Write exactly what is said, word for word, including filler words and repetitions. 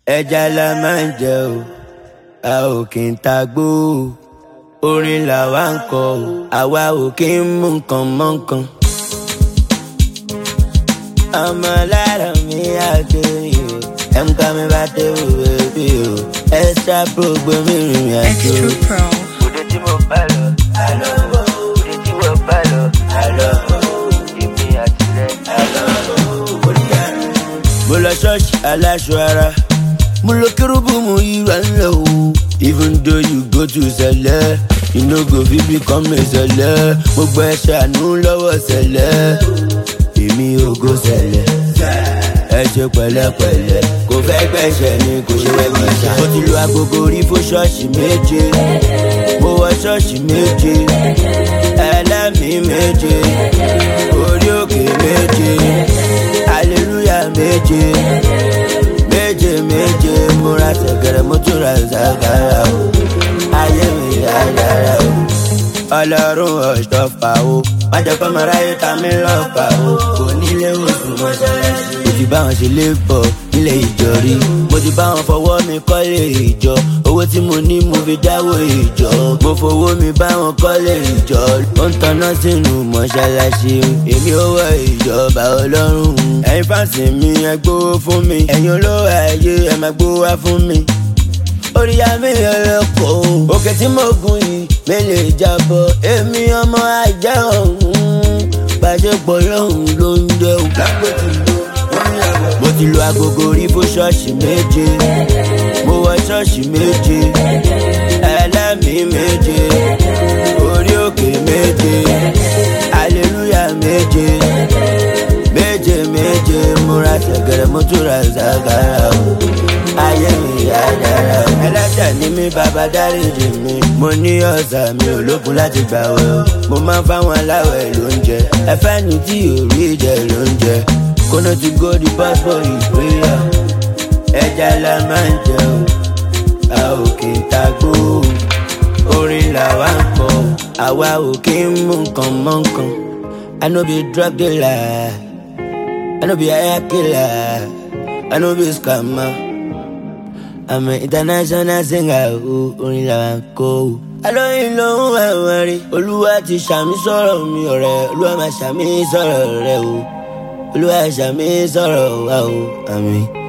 ẹja la máa ń jẹ o a ò kì í tagbó orin làwa ń kọ o àwa ò kì í mú nǹkan mọ́ nǹkan. ọmọ lára mi àgbèrè o ẹ̀ ń ká mi bá tẹ̀wé bèbí o extra pro gbẹ̀mí rìn àjò. Extra Pro. òde tí mo bá lọ àlọ́ òde tí mo bá lọ àlọ́ èmi àti rẹ̀ àlọ́ mo lọ ṣọ́ọ̀ṣì aláṣọ ara mo lọ kérúbù mo yíra ńlẹ̀ o. Even though you go to sẹ̀lẹ̀ you no go fit become a sẹ̀lẹ̀ mo gbọ́ ẹ ṣàánú lọ́wọ́ sẹ̀lẹ̀ èmi ò go sẹ̀lẹ̀ ẹ ṣe pẹ̀lẹ́pẹ̀lẹ́ kò fẹ́ gbẹ̀ṣẹ̀ ni kò ṣe wẹ́gbẹ̀ ṣá. mo ti lu agogo rí fún ṣọ́ọ̀ṣì méje mo wọ ṣọ́ọ̀ṣì méje ẹlẹ́mìí méje orí òkè méje hallelujah méje méje méje mo ra ṣẹ̀kẹ̀rẹ̀ mo tún ra ṣàkàrà o ayé mi dáadáa o ọlọ́run ọ̀ṣọ́fà o má jẹ́ kọ́ mọ́ra yóò ta mí lọ́fà o kò nílé oṣù mọ́ṣáláṣí. mo ti bá wọn ṣe lébọ̀ nílé ìjọ rí mo ti bá wọn fọwọ́ mi kọ́lé ìjọ owó tí mo ní mo fi dáwó ìjọ mo fowó mi bá wọn kọ́lé ìjọ ó ń tanná sínú mọ́ṣáláṣí èmi ò wọ ìjọba ọlọ́run. ẹ̀yin fáǹsì mi ẹ gbówó fún mi ẹ̀yin olówó ayé ẹ máa gbówó wá fún mi orí àmì ẹlẹ́kọ̀ọ́ òkè tí mo gùn yìí mi lè jábọ̀ èmi ọmọ ajá ọ̀hún gbàjẹ́pọ̀ lọ́hùn ló ń jẹ́ o. mo ti lu agogo rí fún ṣọ́ọ̀ṣì méje mo wọ ṣọ́ọ̀ṣì méje ẹlẹ́mìí méje orí òkè méje hallelujah méje méje méje mo ra ṣẹ̀kẹ̀rẹ̀ mo tún ra ṣàkàrà o ayé mi dáadáa o. ẹlẹ́ṣẹ̀ ni mí bàbá dáríjì mi mo ní ọ̀sà mi ò lókun láti gbààwẹ̀ o mo máa ń fáwọn aláwẹ̀ lóúnjẹ ẹ̀fẹ́ ni tí ò rí jẹ lóúnjẹ kóná ti go the passport ìpéyà ẹja la máa ń jẹ o a ò kì í tagbó orin làwa ń kọ àwa ò kì í mú nǹkan mọ́ nǹkan. I no be drug dealer I no be hire killer I no be scammer I'm an international singer o orin làwa ń kọ o. alóyin ló ń wá wọn rí olúwa ti ṣàmì sọ̀rọ̀ mi ọ̀rẹ́ olúwa máa ṣàmì sọ̀rọ̀ rẹ o olúwa ṣàmì sọ̀rọ̀ wa o àmín.